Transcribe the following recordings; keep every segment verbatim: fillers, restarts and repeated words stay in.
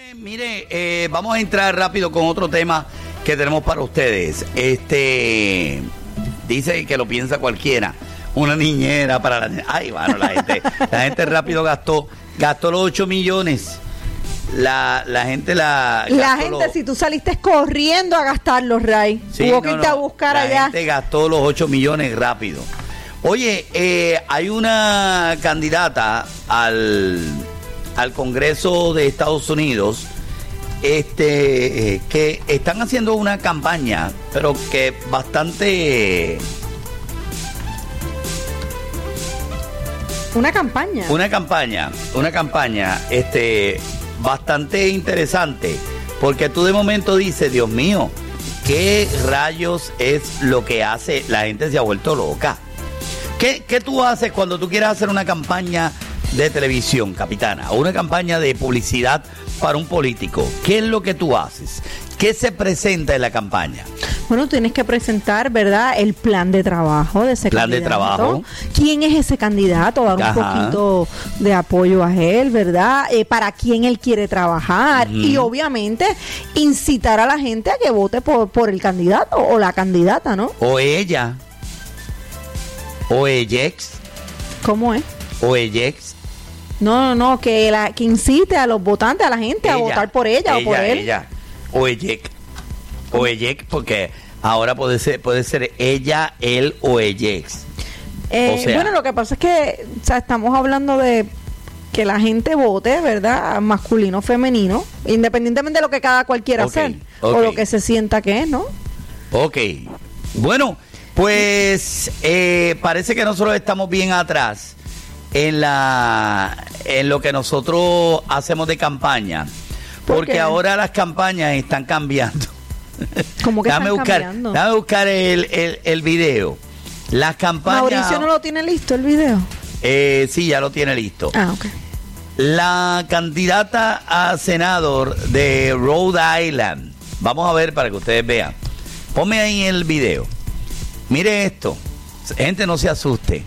Bien, mire, eh, vamos a entrar rápido con otro tema que tenemos para ustedes. Este dice que lo piensa cualquiera. Una niñera para la... Ay, bueno, la gente, la gente rápido gastó, gastó los ocho millones. La, la gente la... La gente, los... si tú saliste corriendo a gastarlos, Ray. Sí, Hubo no, que irte no, a buscar la allá. La gente gastó los ocho millones rápido. Oye, eh, hay una candidata al... al Congreso de Estados Unidos, este eh, que están haciendo una campaña, pero que bastante... Una campaña. Una campaña, una campaña este, bastante interesante, porque tú de momento dices, Dios mío, ¿qué rayos es lo que hace? La gente se ha vuelto loca. ¿Qué, qué tú haces cuando tú quieres hacer una campaña de televisión, capitana, o una campaña de publicidad para un político? ¿Qué es lo que tú haces? ¿Qué se presenta en la campaña? Bueno, tienes que presentar, ¿verdad?, el plan de trabajo de ese plan candidato. de trabajo. ¿Quién es ese candidato? Dar Ajá. un poquito de apoyo a él, ¿verdad? Eh, para quién él quiere trabajar. Uh-huh. Y obviamente incitar a la gente a que vote por, por el candidato o la candidata, ¿no? O ella. O ella. ¿Cómo es? O ella. No, no, no, que, la, que incite a los votantes, a la gente, ella, a votar por ella, ella o por él. Ella. O ella. O ella, porque ahora puede ser, puede ser ella, él o ella. Eh, o sea, bueno, lo que pasa es que, o sea, estamos hablando de que la gente vote, ¿verdad? Masculino, femenino, independientemente de lo que cada cual quiera okay, hacer okay. o lo que se sienta que es, ¿no? Ok. Bueno, pues eh, parece que nosotros estamos bien atrás en la en lo que nosotros hacemos de campaña, porque ¿Por ahora las campañas están cambiando. ¿Cómo que déjame están buscar, cambiando? Déjame buscar el, el, el video. Las campañas... Mauricio no lo tiene listo el video. Eh, sí, ya lo tiene listo. Ah, ok. La candidata a senador de Rhode Island. Vamos a ver para que ustedes vean. Ponme ahí el video. Mire esto. Gente, no se asuste.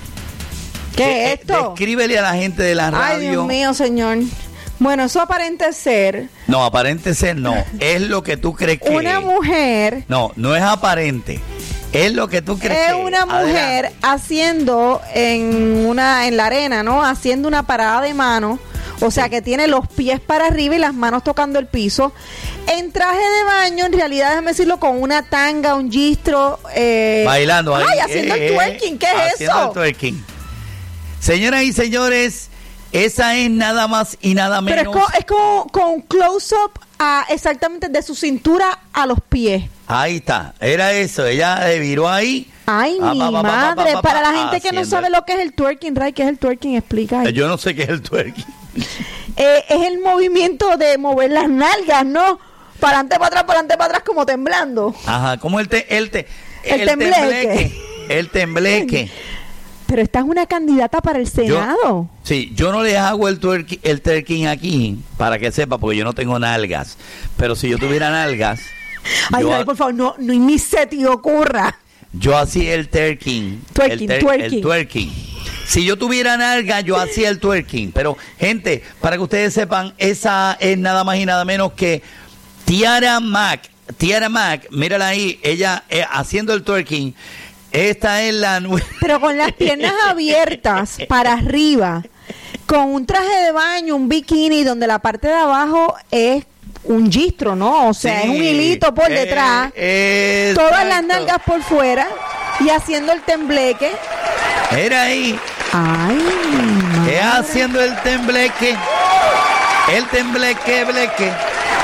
¿Qué es esto? Descríbele a la gente de la radio. Ay, Dios mío, señor. Bueno, eso aparente ser... No, aparente ser no. Es lo que tú crees que una es. mujer... No, no es aparente. Es lo que tú crees es que es. Es una mujer Adelante. haciendo en una en la arena, ¿no? Haciendo una parada de mano. O sea, sí. que tiene los pies para arriba y las manos tocando el piso. En traje de baño, en realidad, déjame decirlo, con una tanga, un gistro. Eh... Bailando ahí. Ay, haciendo eh, el twerking. ¿Qué es haciendo eso? El twerking. Señoras y señores, esa es nada más y nada menos. Pero es con, es con, con close-up a, exactamente de su cintura a los pies. Ahí está, era eso, ella se viró ahí. Ay, ah, mi pa, pa, madre, pa, pa, pa, para pa, la gente que haciendo. no sabe lo que es el twerking, Ray, ¿qué es el twerking? Explica ahí. Yo no sé qué es el twerking. Eh, es el movimiento de mover las nalgas, ¿no? Para adelante, para atrás, para adelante, para atrás, como temblando. Ajá, como el, te, el, te, el, el tembleque. tembleque. El tembleque. Pero esta es una candidata para el Senado. Yo, sí, yo no le hago el twerking, el twerking aquí, para que sepa, porque yo no tengo nalgas. Pero si yo tuviera nalgas... Ay, yo, ay, por favor, no, no ni se te ocurra. Yo hacía el twerking. Twerking, el, ter, twerking. el twerking. Si yo tuviera nalgas, yo hacía el twerking. Pero, gente, para que ustedes sepan, esa es nada más y nada menos que Tiara Mack. Tiara Mack, mírala ahí, ella eh, haciendo el twerking. Esta es la... Pero con las piernas abiertas para arriba, con un traje de baño, un bikini, donde la parte de abajo es un gistro, ¿no? O sea, sí, es un hilito por detrás, eh, todas las nalgas por fuera y haciendo el tembleque. Era ahí. Ay, es haciendo el tembleque. El tembleque, bleque.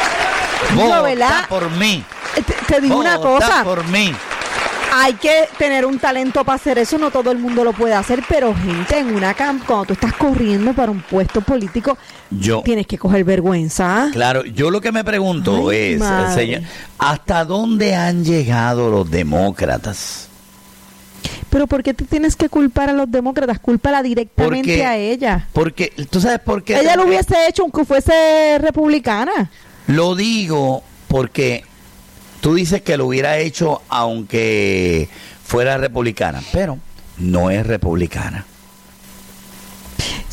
No, ¿verdad? Por mí. Te, te digo Vota una cosa. por mí. Hay que tener un talento para hacer eso, no todo el mundo lo puede hacer, pero gente, en una camp cuando tú estás corriendo para un puesto político, yo, tienes que coger vergüenza. Claro, yo lo que me pregunto Ay, es, madre. señor, ¿hasta dónde han llegado los demócratas? Pero ¿por qué te tienes que culpar a los demócratas? Cúlpala directamente porque, a ella. Porque, ¿tú sabes por qué? Ella lo hubiese hecho aunque fuese republicana. Lo digo porque... Tú dices que lo hubiera hecho aunque fuera republicana, pero no es republicana.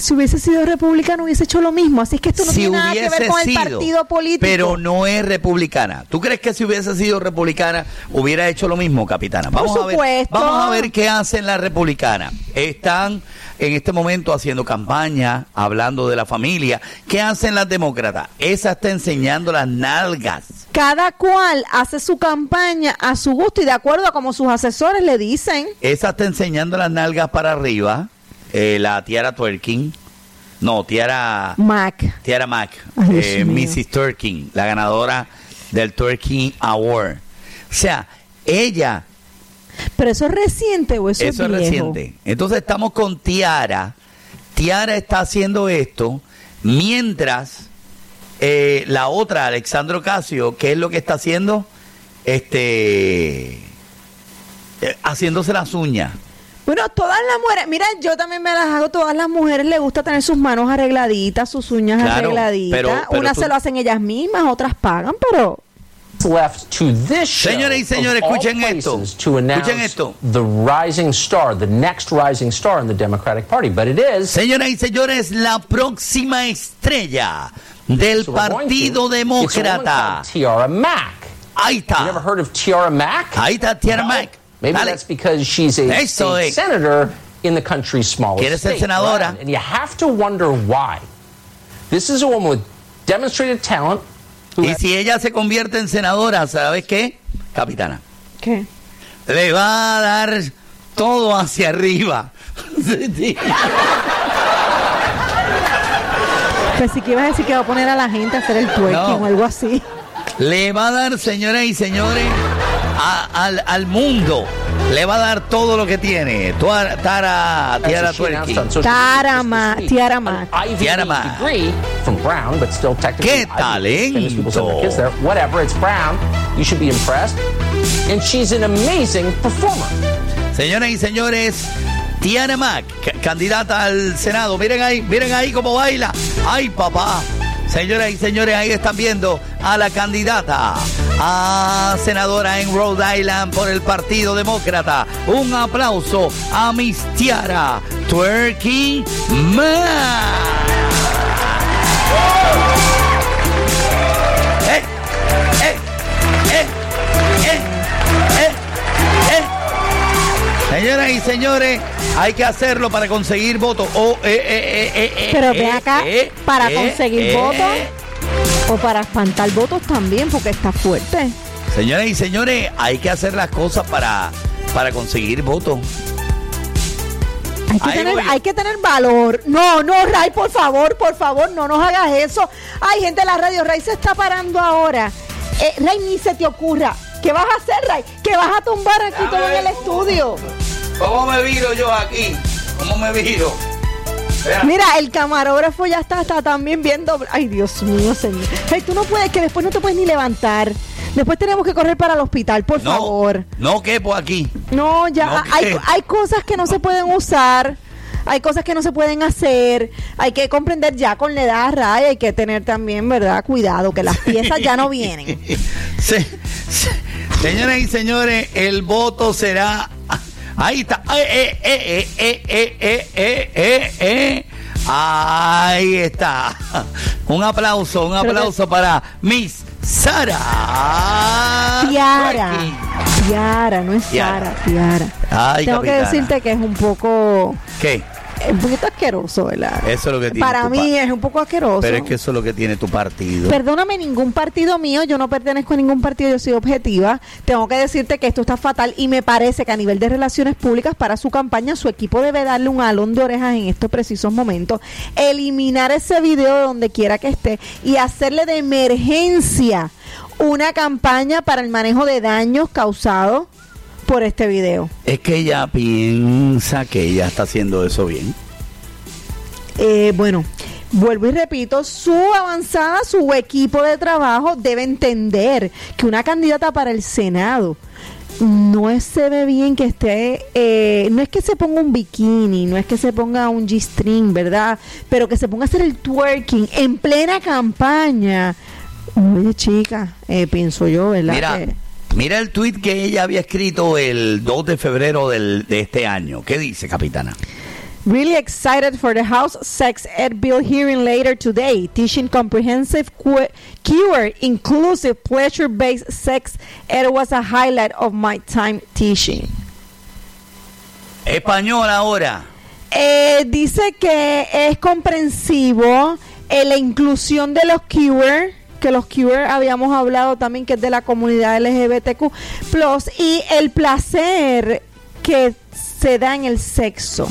si hubiese sido republicano hubiese hecho lo mismo, así es que esto no si tiene nada que ver con el sido, partido político. Pero no es republicana. ¿Tú crees que si hubiese sido republicana hubiera hecho lo mismo, capitana? Vamos Por supuesto. a ver, vamos a ver qué hacen las republicanas. Están en este momento haciendo campaña, hablando de la familia. ¿Qué hacen las demócratas? Esa está enseñando las nalgas. Cada cual hace su campaña a su gusto y de acuerdo a como sus asesores le dicen. Esa está enseñando las nalgas para arriba. Eh, la Tiara Twerking. No, Tiara Mac. Tiara Mac. Ay, Eh, missus Twerking, la ganadora del Twerking Award. O sea, ella... Pero eso es reciente o eso, Eso es es viejo. reciente. Entonces estamos con Tiara. Tiara está haciendo esto mientras eh, la otra, Alexandra Ocasio, ¿qué es lo que está haciendo? Este, eh, haciéndose las uñas. Bueno, todas las mujeres, mira, yo también me las hago, todas las mujeres les gusta tener sus manos arregladitas, sus uñas Claro, arregladitas. pero- pero Unas tú- se lo hacen ellas mismas, otras pagan, pero... left to this show Señoras y señores, of all escuchen esto. places to announce Escuchen esto. the rising star, the next rising star in the Democratic Party, but it is Señoras y señores, la próxima estrella del so we're going Partido to- it's a woman Demócrata. called Tiara Mack. Ahí You never está. heard of Tiara Mack? Ahí está Tiara No. Mack. Maybe Dale. that's because she's a Eso state es. senator in the country's smallest Quiere ser state. senadora. Right? And you have to wonder why. This is a woman with demonstrated talent who Y has si ella se convierte en senadora, ¿sabes qué? Capitana. ¿Qué? Le va a dar todo hacia arriba. Sí. Pues sí que ibas a decir que va a poner a la gente a hacer el twerking No. o algo así. Le va a dar, señoras y señores, a- al, al mundo. Le va a dar todo lo que tiene. Tuara- Tara, Tiara as she announced Twerking. on social Tiara media this Mack, week, Tiara an Mack. Ivy Tiara League Mack. degree from Brown, but still technically ¡Qué Ivy League. Famous people send their kids there. talento! Whatever, it's Brown. You should be impressed. And she's an amazing performer. Señoras y señores, Tiara Mack, ca- candidata al Senado. Miren ahí, miren ahí cómo baila. ¡Ay, papá! Señoras y señores, ahí están viendo a la candidata a senadora en Rhode Island por el Partido Demócrata. Un aplauso a Miss Tiara Twerking Mack. ¡Eh! ¡Eh! ¡Eh! ¡Eh! ¡Eh! ¡Eh! Señoras y señores, hay que hacerlo para conseguir votos. Oh, eh, eh, eh, eh, Pero eh, ve acá, eh, para eh, conseguir eh. votos o para espantar votos también, porque está fuerte. Señoras y señores, hay que hacer las cosas para, para conseguir votos. Hay que, Ahí tener, voy. hay que tener valor. No, no, Ray, por favor, por favor, no nos hagas eso. Ay, gente de la radio, Ray se está parando ahora. Eh, Ray, ni se te ocurra. ¿Qué vas a hacer, Ray? ¿Qué vas a tumbar aquí Dame todo en el ver. estudio? ¿Cómo me viro yo aquí? ¿Cómo me viro? Espera. Mira, el camarógrafo ya está, está también viendo. Ay, Dios mío, señor. Hey, tú no puedes, que después no te puedes ni levantar. Después tenemos que correr para el hospital, por No, favor. no quepo aquí. No, ya No, hay, ¿qué? hay cosas que no se pueden usar, hay cosas que no se pueden hacer, hay que comprender ya con la edad, Ray, hay que tener también, ¿verdad? Cuidado, que las piezas ya no vienen. Se- se- señoras y señores, el voto será... Ahí está. Eh, eh, eh, eh, eh, eh, eh, eh, eh. Ahí está. Un aplauso, un Pero aplauso para Miss Sara. Tiara, Twerking. Tiara, no es Tiara. Sara, Tiara. Ay, Tengo capitana. que decirte que es un poco, ¿Qué? un poquito asqueroso, ¿verdad? Eso es lo que tiene Para tu mí pa- es un poco asqueroso. Pero es que eso es lo que tiene tu partido. Perdóname, ningún partido mío, yo no pertenezco a ningún partido, yo soy objetiva. Tengo que decirte que esto está fatal y me parece que a nivel de relaciones públicas para su campaña, su equipo debe darle un alón de orejas en estos precisos momentos, eliminar ese video de donde quiera que esté y hacerle de emergencia una campaña para el manejo de daños causados por este video. Es que ella piensa que ella está haciendo eso bien. Eh, bueno, vuelvo y repito, su avanzada, su equipo de trabajo debe entender que una candidata para el Senado no es- se ve bien que esté, eh, no es que se ponga un bikini, no es que se ponga un G-string, ¿verdad? Pero que se ponga a hacer el twerking en plena campaña. Oye, chica, eh, pienso yo, ¿verdad? Mira, Que- mira el tuit que ella había escrito el dos de febrero del, de este año. ¿Qué dice, capitana? Really excited for the House Sex Ed Bill hearing later today. Teaching comprehensive, que- cure, inclusive, pleasure-based sex ed was a highlight of my time teaching. Español ahora. Eh, dice que es comprensivo eh, la inclusión de los queer, que los queer habíamos hablado también, que es de la comunidad L G B T Q plus, y el placer que se da en el sexo.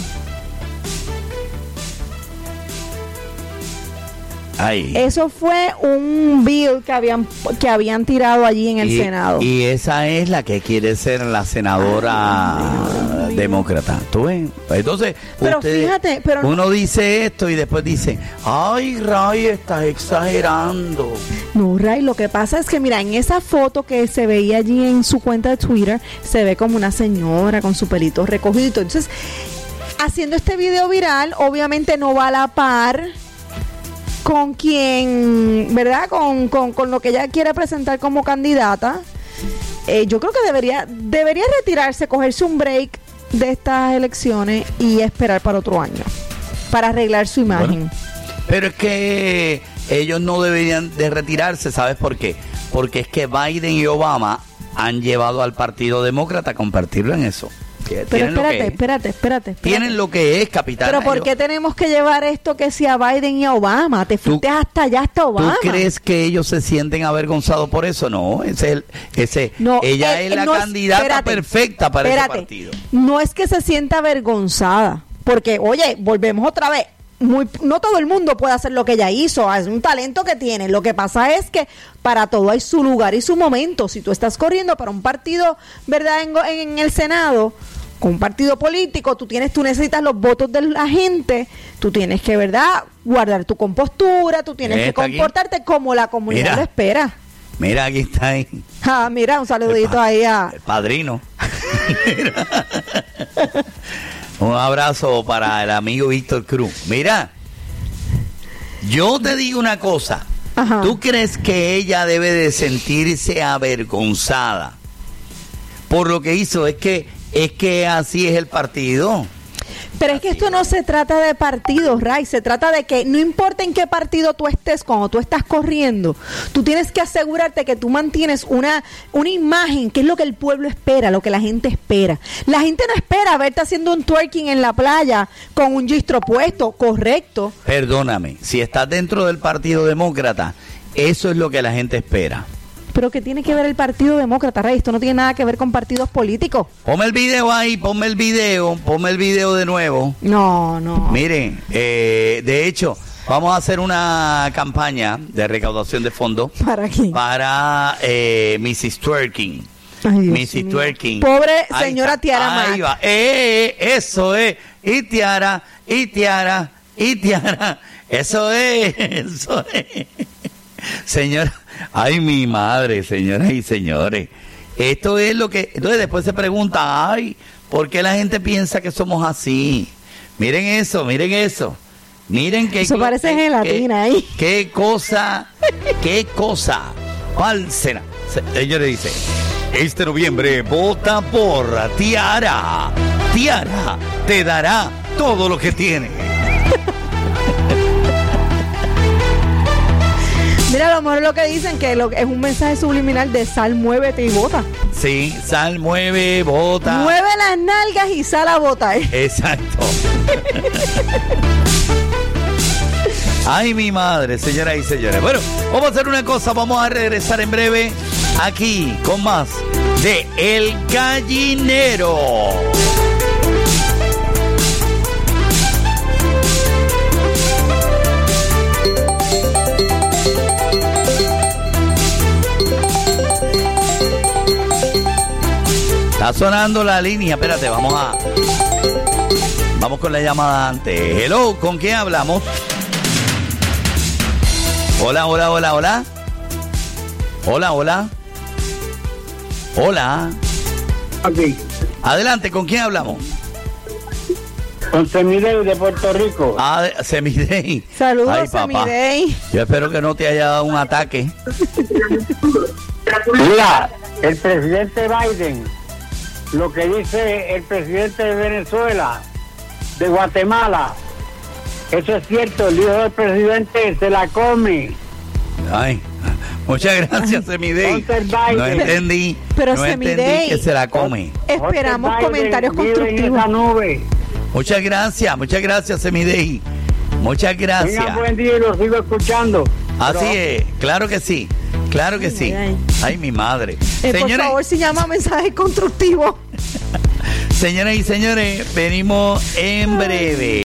Ay. Eso fue un bill que habían que habían tirado allí en el y, Senado. Y esa es la que quiere ser la senadora Ay, demócrata. ¿Tú ves? Entonces, pero usted, fíjate, pero uno dice esto y después dice, ay, Ray, estás exagerando. No, Ray, lo que pasa es que, mira, en esa foto que se veía allí en su cuenta de Twitter, se ve como una señora con su pelito recogido. Entonces, haciendo este video viral, obviamente no va a la par con quien, ¿verdad? Con, con, con lo que ella quiere presentar como candidata. Eh, yo creo que debería, debería retirarse, cogerse un break de estas elecciones y esperar para otro año, para arreglar su imagen. Bueno, pero es que ellos no deberían de retirarse, ¿sabes por qué? Porque es que Biden y Obama han llevado al Partido Demócrata a convertirlo en eso. Pero espérate, espérate, espérate, espérate. Tienen lo que es, capitán. Pero ¿por qué tenemos que llevar esto que sea Biden y a Obama? Te fuiste hasta allá, hasta Obama. ¿Tú crees que ellos se sienten avergonzados por eso? No, ese es el, ese, no, ella eh, es la no candidata es, espérate, perfecta para espérate, ese partido. No es que se sienta avergonzada, porque, oye, volvemos otra vez. Muy, no todo el mundo puede hacer lo que ella hizo, es un talento que tiene. Lo que pasa es que para todo hay su lugar y su momento. Si tú estás corriendo para un partido, ¿verdad?, en, en el Senado, con un partido político, tú tienes, tú necesitas los votos de la gente, tú tienes que, ¿verdad?, guardar tu compostura, tú tienes que comportarte aquí como la comunidad mira, lo espera. Mira, aquí está ahí. Ah, mira, un saludito ahí a... El padrino. Un abrazo para el amigo Víctor Cruz. Mira, yo te digo una cosa. Ajá. ¿Tú crees que ella debe de sentirse avergonzada por lo que hizo? Es que Es que así es el partido. Pero es que esto no se trata de partidos, Ray, se trata de que no importa en qué partido tú estés, cuando tú estás corriendo, tú tienes que asegurarte que tú mantienes una, una imagen, que es lo que el pueblo espera, lo que la gente espera. La gente no espera verte haciendo un twerking en la playa con un gistro puesto, correcto. Perdóname, si estás dentro del Partido Demócrata, eso es lo que la gente espera. Pero ¿qué tiene que ver el Partido Demócrata, Rey? Esto no tiene nada que ver con partidos políticos. Ponme el video ahí, ponme el video, ponme el video de nuevo. No, no. Miren, eh, de hecho, vamos a hacer una campaña de recaudación de fondos. ¿Para qué? Para eh, missus Twerking. Ay, Dios missus mío. Twerking. Pobre Ahí señora está, Tiara ahí Mac. va. Eh, eh, eso es. Y Tiara, y Tiara, y Tiara. Eso es, eso es. Señora, ay mi madre, señoras y señores, esto es lo que, entonces después se pregunta, ay, ¿por qué la gente piensa que somos así? Miren eso, miren eso, miren que eso parece qué, gelatina ahí. Qué cosa, qué cosa, ¿cuál será? Ella le dice, este noviembre vota por Tiara, Tiara te dará todo lo que tiene. Mira, a lo mejor lo que dicen que lo, es un mensaje subliminal de sal, muévete y bota. Sí, sal, mueve, bota. Mueve las nalgas y sal a botar. Exacto. Ay, mi madre, señoras y señores. Bueno, vamos a hacer una cosa, vamos a regresar en breve aquí con más de El Gallinero. Está sonando la línea, espérate, vamos a... Vamos con la llamada antes. Hello, ¿con quién hablamos? Hola, hola, hola, hola. Hola, hola. Hola. Aquí. Adelante, ¿con quién hablamos? Con Semidey de Puerto Rico. Ah, Semidey. Saludos, ay, papá. Semidey. Yo espero que no te haya dado un ataque. Mira, el presidente Biden, lo que dice el presidente de Venezuela, de Guatemala. Eso es cierto, el hijo del presidente se la come. Ay, muchas gracias, Semidey. Hunter Biden. No entendí, Pero no Semidey, entendí que se la come. Esperamos Hunter Biden comentarios vive en constructivos. esa nube. Muchas gracias, muchas gracias, Semidey. Muchas gracias. Tengan buen día y lo sigo escuchando. Así Pero- es, claro que sí, claro que sí. ay. Ay, mi madre. Eh, por Señores, favor, si llama mensajes constructivos. señoras y señores, venimos en breve.